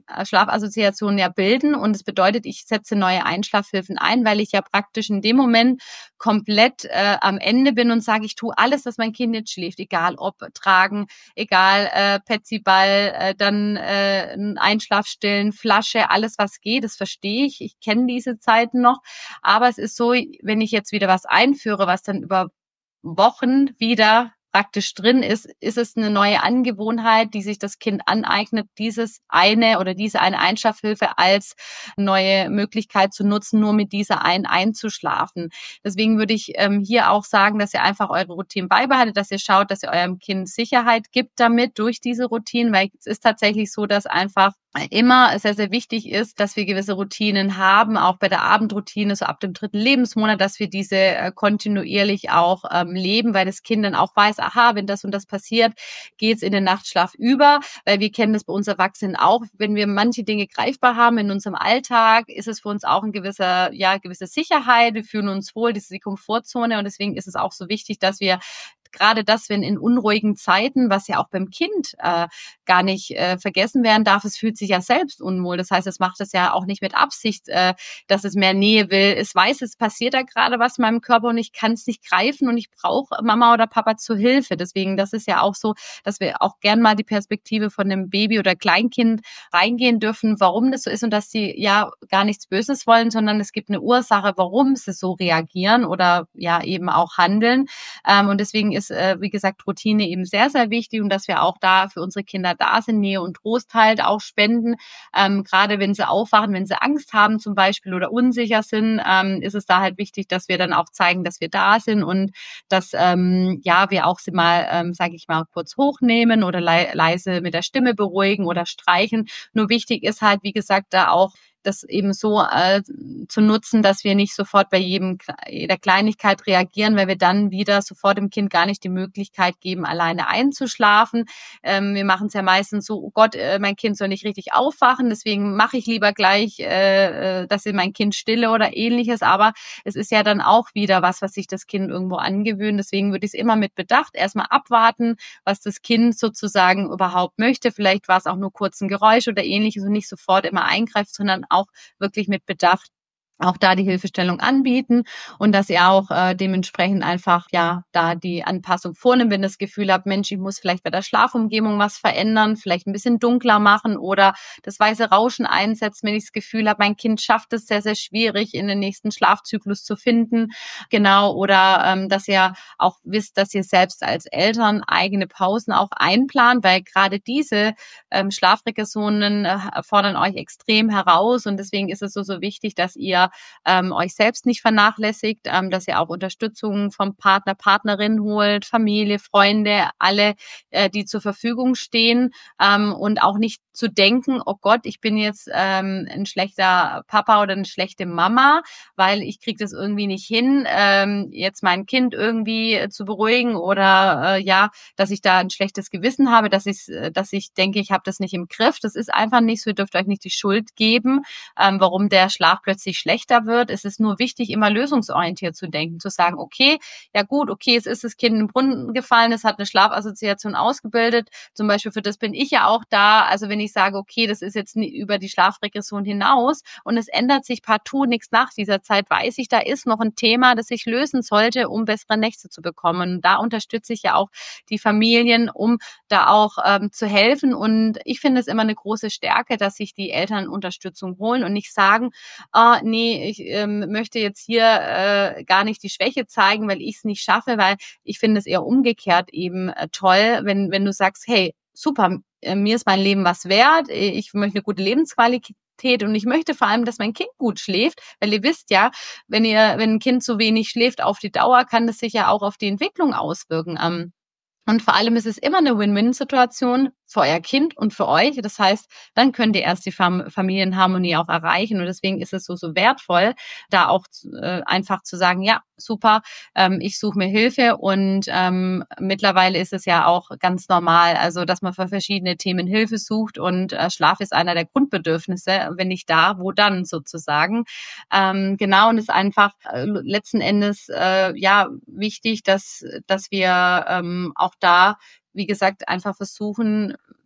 Schlafassoziationen ja bilden. Und das bedeutet, ich setze neue Einschlafhilfen ein, weil ich ja praktisch in dem Moment komplett äh, am Ende bin und sage, ich tue alles, dass mein Kind jetzt schläft, egal ob tragen, egal äh, Petsyball, äh, dann äh, Einschlafstillen, Flasche, alles was geht, das verstehe ich. Ich kenne diese Zeiten noch. Aber es ist so, wenn ich jetzt wieder was einführe, was dann über Wochen wieder praktisch drin ist, ist es eine neue Angewohnheit, die sich das Kind aneignet, dieses eine oder diese eine Einschlafhilfe als neue Möglichkeit zu nutzen, nur mit dieser einen einzuschlafen. Deswegen würde ich ähm, hier auch sagen, dass ihr einfach eure Routinen beibehaltet, dass ihr schaut, dass ihr eurem Kind Sicherheit gibt damit durch diese Routinen, weil es ist tatsächlich so, dass einfach immer sehr, sehr wichtig ist, dass wir gewisse Routinen haben, auch bei der Abendroutine, so ab dem dritten Lebensmonat, dass wir diese äh, kontinuierlich auch ähm, leben, weil das Kind dann auch weiß, aha, wenn das und das passiert, geht's in den Nachtschlaf über, weil wir kennen das bei uns Erwachsenen auch, wenn wir manche Dinge greifbar haben in unserem Alltag, ist es für uns auch ein gewisser, ja, gewisse Sicherheit, wir fühlen uns wohl, das ist die Komfortzone und deswegen ist es auch so wichtig, dass wir gerade das, wenn in unruhigen Zeiten, was ja auch beim Kind äh, gar nicht äh, vergessen werden darf, es fühlt sich ja selbst unwohl. Das heißt, es macht es ja auch nicht mit Absicht, äh, dass es mehr Nähe will. Es weiß, es passiert da gerade was in meinem Körper und ich kann es nicht greifen und ich brauche Mama oder Papa zur Hilfe. Deswegen, das ist ja auch so, dass wir auch gern mal die Perspektive von einem Baby oder Kleinkind reingehen dürfen, warum das so ist und dass sie ja gar nichts Böses wollen, sondern es gibt eine Ursache, warum sie so reagieren oder ja eben auch handeln. Ähm, und deswegen ist, äh, wie gesagt, Routine eben sehr, sehr wichtig und dass wir auch da für unsere Kinder da sind, Nähe und Trost halt auch spenden. Ähm, gerade wenn sie aufwachen, wenn sie Angst haben zum Beispiel oder unsicher sind, ähm, ist es da halt wichtig, dass wir dann auch zeigen, dass wir da sind und dass ähm, ja wir auch sie mal, ähm, sage ich mal, kurz hochnehmen oder le leise mit der Stimme beruhigen oder streichen. Nur wichtig ist halt, wie gesagt, da auch das eben so äh, zu nutzen, dass wir nicht sofort bei jedem jeder Kleinigkeit reagieren, weil wir dann wieder sofort dem Kind gar nicht die Möglichkeit geben, alleine einzuschlafen. Ähm, wir machen es ja meistens so, oh Gott, äh, mein Kind soll nicht richtig aufwachen, deswegen mache ich lieber gleich, äh, äh, dass ich mein Kind stille oder ähnliches. Aber es ist ja dann auch wieder was, was sich das Kind irgendwo angewöhnt. Deswegen würde ich es immer mit Bedacht erstmal abwarten, was das Kind sozusagen überhaupt möchte. Vielleicht war es auch nur kurz ein Geräusch oder ähnliches und nicht sofort immer eingreift, sondern auch wirklich mit Bedacht auch da die Hilfestellung anbieten und dass ihr auch äh, dementsprechend einfach ja da die Anpassung vornimmt, wenn ihr das Gefühl habt, Mensch, ich muss vielleicht bei der Schlafumgebung was verändern, vielleicht ein bisschen dunkler machen oder das weiße Rauschen einsetzen, wenn ich das Gefühl habe, mein Kind schafft es sehr, sehr schwierig, in den nächsten Schlafzyklus zu finden, genau, oder ähm, dass ihr auch wisst, dass ihr selbst als Eltern eigene Pausen auch einplant, weil gerade diese ähm, Schlafregressionen äh, fordern euch extrem heraus und deswegen ist es so, so wichtig, dass ihr ähm, euch selbst nicht vernachlässigt, ähm, dass ihr auch Unterstützung vom Partner, Partnerin holt, Familie, Freunde, alle, äh, die zur Verfügung stehen ähm, und auch nicht zu denken, oh Gott, ich bin jetzt ähm, ein schlechter Papa oder eine schlechte Mama, weil ich kriege das irgendwie nicht hin, ähm, jetzt mein Kind irgendwie zu beruhigen oder äh, ja, dass ich da ein schlechtes Gewissen habe, dass ich, dass ich denke, ich habe das nicht im Griff. Das ist einfach nicht so. Ihr dürft euch nicht die Schuld geben, ähm, warum der Schlaf plötzlich schlechter wird. Es ist nur wichtig, immer lösungsorientiert zu denken, zu sagen, okay, ja gut, okay, es ist das Kind in den Brunnen gefallen, es hat eine Schlafassoziation ausgebildet. Zum Beispiel für das bin ich ja auch da. Also wenn ich sage, okay, das ist jetzt über die Schlafregression hinaus und es ändert sich partout nichts nach dieser Zeit, weiß ich, da ist noch ein Thema, das ich lösen sollte, um bessere Nächte zu bekommen. Und da unterstütze ich ja auch die Familien, um da auch ähm, zu helfen. Und ich finde es immer eine große Stärke, dass sich die Eltern Unterstützung holen und nicht sagen, ah, nee, ich ähm, möchte jetzt hier äh, gar nicht die Schwäche zeigen, weil ich es nicht schaffe, weil ich finde es eher umgekehrt eben äh, toll, wenn, wenn du sagst, hey, super, äh, mir ist mein Leben was wert, ich möchte eine gute Lebensqualität und ich möchte vor allem, dass mein Kind gut schläft, weil ihr wisst ja, wenn ihr, wenn ein Kind zu wenig schläft auf die Dauer, kann das sich ja auch auf die Entwicklung auswirken. Ähm, und vor allem ist es immer eine Win-Win-Situation für euer Kind und für euch. Das heißt, dann könnt ihr erst die Fam- Familienharmonie auch erreichen. Und deswegen ist es so, so wertvoll, da auch äh, einfach zu sagen, ja, super, ähm, ich suche mir Hilfe. Und ähm, mittlerweile ist es ja auch ganz normal, also dass man für verschiedene Themen Hilfe sucht. Und äh, Schlaf ist einer der Grundbedürfnisse. Wenn nicht da, wo dann sozusagen? Ähm, genau, und es ist einfach äh, letzten Endes äh, ja wichtig, dass, dass wir ähm, auch da, wie gesagt, einfach versuchen,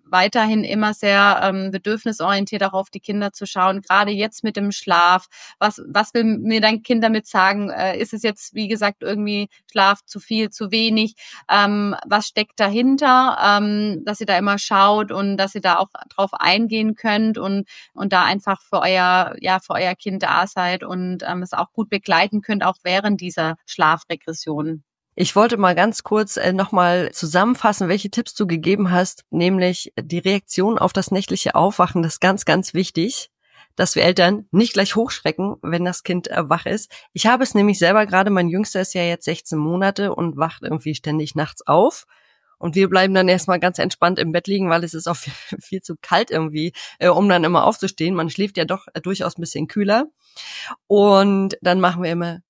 weiterhin immer sehr ähm, bedürfnisorientiert auch auf die Kinder zu schauen, gerade jetzt mit dem Schlaf. Was, was will mir dein Kind damit sagen? Äh, ist es jetzt, wie gesagt, irgendwie Schlaf zu viel, zu wenig? Ähm, was steckt dahinter? Ähm, dass ihr da immer schaut und dass ihr da auch drauf eingehen könnt und, und da einfach für euer, ja, für euer Kind da seid und ähm, es auch gut begleiten könnt, auch während dieser Schlafregression. Ich wollte mal ganz kurz äh, nochmal zusammenfassen, welche Tipps du gegeben hast, nämlich die Reaktion auf das nächtliche Aufwachen, das ist ganz, ganz wichtig, dass wir Eltern nicht gleich hochschrecken, wenn das Kind äh, wach ist. Ich habe es nämlich selber gerade, mein Jüngster ist ja jetzt sechzehn Monate und wacht irgendwie ständig nachts auf. Und wir bleiben dann erstmal ganz entspannt im Bett liegen, weil es ist auch viel, viel zu kalt irgendwie, äh, um dann immer aufzustehen. Man schläft ja doch äh, durchaus ein bisschen kühler. Und dann machen wir immer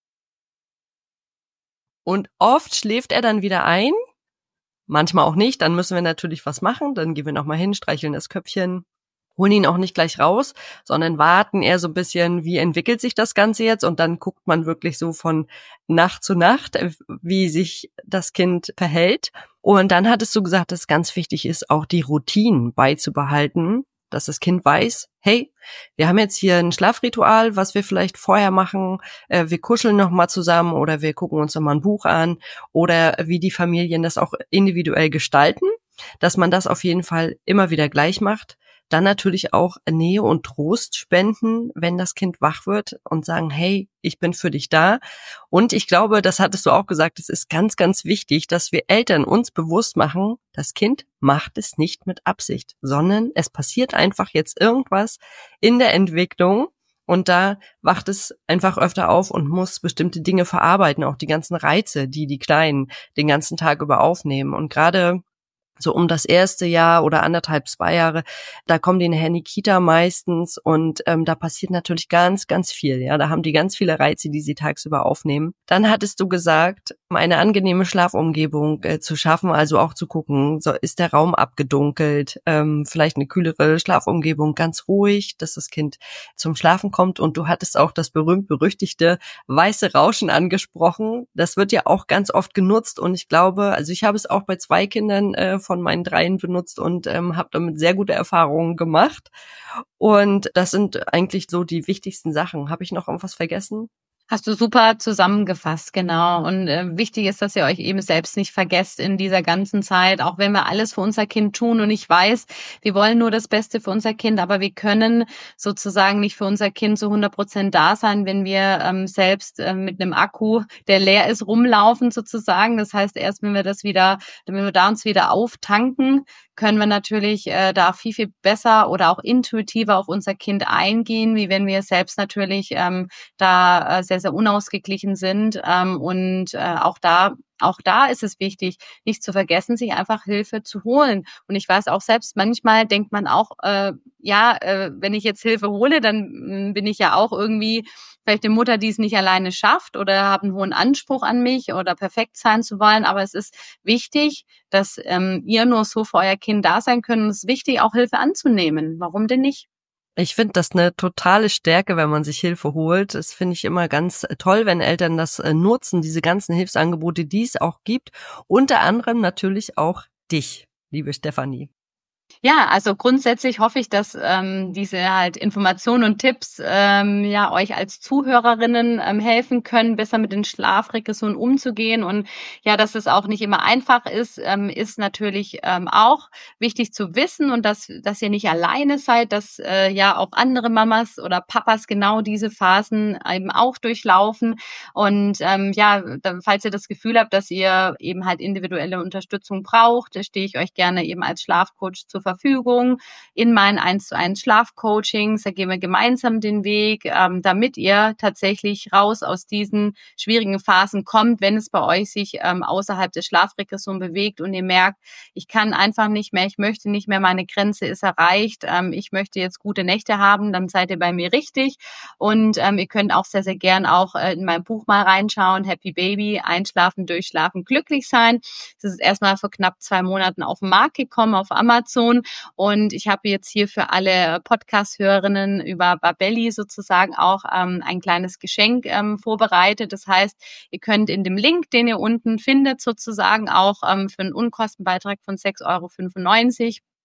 Und oft schläft er dann wieder ein, manchmal auch nicht, dann müssen wir natürlich was machen, dann gehen wir nochmal hin, streicheln das Köpfchen, holen ihn auch nicht gleich raus, sondern warten eher so ein bisschen, wie entwickelt sich das Ganze jetzt, und dann guckt man wirklich so von Nacht zu Nacht, wie sich das Kind verhält. Und dann hattest du gesagt, dass ganz wichtig ist, auch die Routinen beizubehalten, dass das Kind weiß, hey, wir haben jetzt hier ein Schlafritual, was wir vielleicht vorher machen, äh, wir kuscheln nochmal zusammen oder wir gucken uns nochmal ein Buch an oder wie die Familien das auch individuell gestalten, dass man das auf jeden Fall immer wieder gleich macht. Dann natürlich auch Nähe und Trost spenden, wenn das Kind wach wird und sagen, hey, ich bin für dich da. Und ich glaube, das hattest du auch gesagt, es ist ganz, ganz wichtig, dass wir Eltern uns bewusst machen, das Kind macht es nicht mit Absicht, sondern es passiert einfach jetzt irgendwas in der Entwicklung und da wacht es einfach öfter auf und muss bestimmte Dinge verarbeiten, auch die ganzen Reize, die die Kleinen den ganzen Tag über aufnehmen. Und gerade so um das erste Jahr oder anderthalb, zwei Jahre, da kommen die nachher in die Kita meistens und ähm, da passiert natürlich ganz, ganz viel. Ja, da haben die ganz viele Reize, die sie tagsüber aufnehmen. Dann hattest du gesagt, eine angenehme Schlafumgebung äh, zu schaffen, also auch zu gucken, so ist der Raum abgedunkelt, ähm, vielleicht eine kühlere Schlafumgebung, ganz ruhig, dass das Kind zum Schlafen kommt. Und du hattest auch das berühmt-berüchtigte weiße Rauschen angesprochen. Das wird ja auch ganz oft genutzt und ich glaube, also ich habe es auch bei zwei Kindern äh, von meinen dreien benutzt und ähm, habe damit sehr gute Erfahrungen gemacht. Und das sind eigentlich so die wichtigsten Sachen. Habe ich noch irgendwas vergessen? Hast du super zusammengefasst, genau. Und äh, wichtig ist, dass ihr euch eben selbst nicht vergesst in dieser ganzen Zeit, auch wenn wir alles für unser Kind tun. Und ich weiß, wir wollen nur das Beste für unser Kind, aber wir können sozusagen nicht für unser Kind zu hundert Prozent da sein, wenn wir ähm, selbst äh, mit einem Akku, der leer ist, rumlaufen sozusagen. Das heißt, erst wenn wir das wieder, wenn wir da uns wieder auftanken, können wir natürlich äh, da viel, viel besser oder auch intuitiver auf unser Kind eingehen, wie wenn wir selbst natürlich ähm, da äh, sehr, sehr unausgeglichen sind. Ähm, und äh, auch da auch da ist es wichtig, nicht zu vergessen, sich einfach Hilfe zu holen. Und ich weiß auch selbst, manchmal denkt man auch, äh, ja, äh, wenn ich jetzt Hilfe hole, dann mh, bin ich ja auch irgendwie vielleicht eine Mutter, die es nicht alleine schafft oder habe einen hohen Anspruch an mich oder perfekt sein zu wollen. Aber es ist wichtig, dass ähm, ihr nur so für euer Kind da sein könnt. Und es ist wichtig, auch Hilfe anzunehmen. Warum denn nicht? Ich finde das eine totale Stärke, wenn man sich Hilfe holt. Das finde ich immer ganz toll, wenn Eltern das äh, nutzen, diese ganzen Hilfsangebote, die es auch gibt. Unter anderem natürlich auch dich, liebe Stefanie. Ja, also grundsätzlich hoffe ich, dass ähm, diese halt Informationen und Tipps ähm, ja euch als Zuhörerinnen ähm, helfen können, besser mit den Schlafregressionen umzugehen. Und ja, dass es auch nicht immer einfach ist, ähm, ist natürlich ähm, auch wichtig zu wissen und dass dass ihr nicht alleine seid, dass äh, ja auch andere Mamas oder Papas genau diese Phasen eben auch durchlaufen. Und ähm, ja, dann, falls ihr das Gefühl habt, dass ihr eben halt individuelle Unterstützung braucht, stehe ich euch gerne eben als Schlafcoach zur Verfügung in meinen eins zu eins Schlafcoachings. Da gehen wir gemeinsam den Weg, ähm, damit ihr tatsächlich raus aus diesen schwierigen Phasen kommt, wenn es bei euch sich ähm, außerhalb der Schlafregression bewegt und ihr merkt, ich kann einfach nicht mehr, ich möchte nicht mehr, meine Grenze ist erreicht, ähm, ich möchte jetzt gute Nächte haben, dann seid ihr bei mir richtig. Und ähm, ihr könnt auch sehr, sehr gern auch äh, in mein Buch mal reinschauen, Happy Baby, Einschlafen, Durchschlafen, Glücklich sein. Das ist erstmal vor knapp zwei Monaten auf den Markt gekommen auf Amazon. Und ich habe jetzt hier für alle Podcast-Hörerinnen über Babelli sozusagen auch ähm, ein kleines Geschenk ähm, vorbereitet. Das heißt, ihr könnt in dem Link, den ihr unten findet, sozusagen auch ähm, für einen Unkostenbeitrag von sechs Euro fünfundneunzig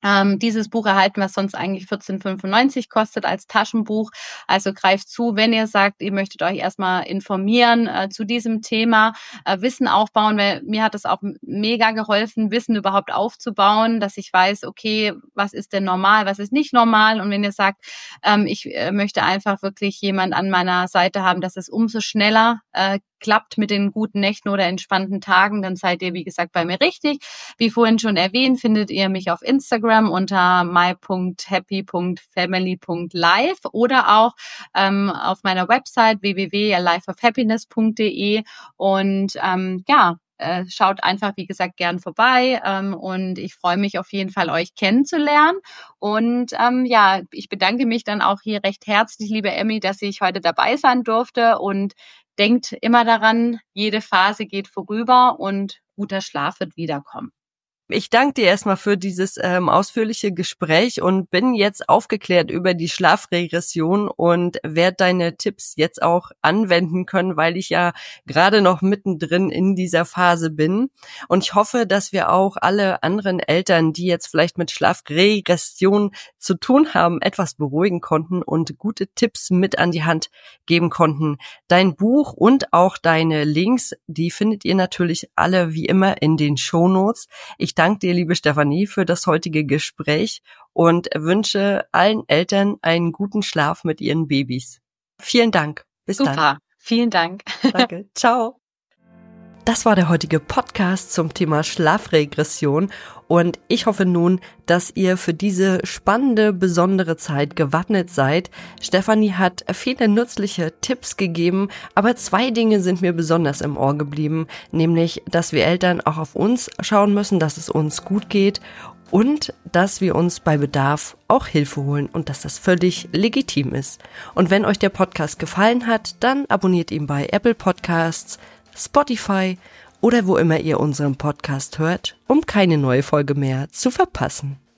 Ähm, dieses Buch erhalten, was sonst eigentlich vierzehn fünfundneunzig kostet als Taschenbuch. Also greift zu, wenn ihr sagt, ihr möchtet euch erstmal informieren äh, zu diesem Thema, äh, Wissen aufbauen, weil mir hat es auch mega geholfen, Wissen überhaupt aufzubauen, dass ich weiß, okay, was ist denn normal, was ist nicht normal? Und wenn ihr sagt, ähm, ich äh, möchte einfach wirklich jemand an meiner Seite haben, dass es umso schneller äh, klappt mit den guten Nächten oder entspannten Tagen, dann seid ihr, wie gesagt, bei mir richtig. Wie vorhin schon erwähnt, findet ihr mich auf Instagram unter my punkt happy punkt family punkt life oder auch ähm, auf meiner Website w w w punkt life of happiness punkt d e und ähm, ja, äh, schaut einfach, wie gesagt, gern vorbei ähm, und ich freue mich auf jeden Fall, euch kennenzulernen und ähm, ja, ich bedanke mich dann auch hier recht herzlich, liebe Emmy, dass ich heute dabei sein durfte und denkt immer daran, jede Phase geht vorüber und guter Schlaf wird wiederkommen. Ich danke dir erstmal für dieses ähm, ausführliche Gespräch und bin jetzt aufgeklärt über die Schlafregression und werde deine Tipps jetzt auch anwenden können, weil ich ja gerade noch mittendrin in dieser Phase bin. Und ich hoffe, dass wir auch alle anderen Eltern, die jetzt vielleicht mit Schlafregression zu tun haben, etwas beruhigen konnten und gute Tipps mit an die Hand geben konnten. Dein Buch und auch deine Links, die findet ihr natürlich alle wie immer in den Shownotes. Ich danke dir, liebe Stefanie, für das heutige Gespräch und wünsche allen Eltern einen guten Schlaf mit ihren Babys. Vielen Dank. Bis Super. dann. Vielen Dank. Danke. Ciao. Das war der heutige Podcast zum Thema Schlafregression und ich hoffe nun, dass ihr für diese spannende, besondere Zeit gewappnet seid. Stefanie hat viele nützliche Tipps gegeben, aber zwei Dinge sind mir besonders im Ohr geblieben, nämlich, dass wir Eltern auch auf uns schauen müssen, dass es uns gut geht und dass wir uns bei Bedarf auch Hilfe holen und dass das völlig legitim ist. Und wenn euch der Podcast gefallen hat, dann abonniert ihn bei Apple Podcasts, Spotify oder wo immer ihr unseren Podcast hört, um keine neue Folge mehr zu verpassen.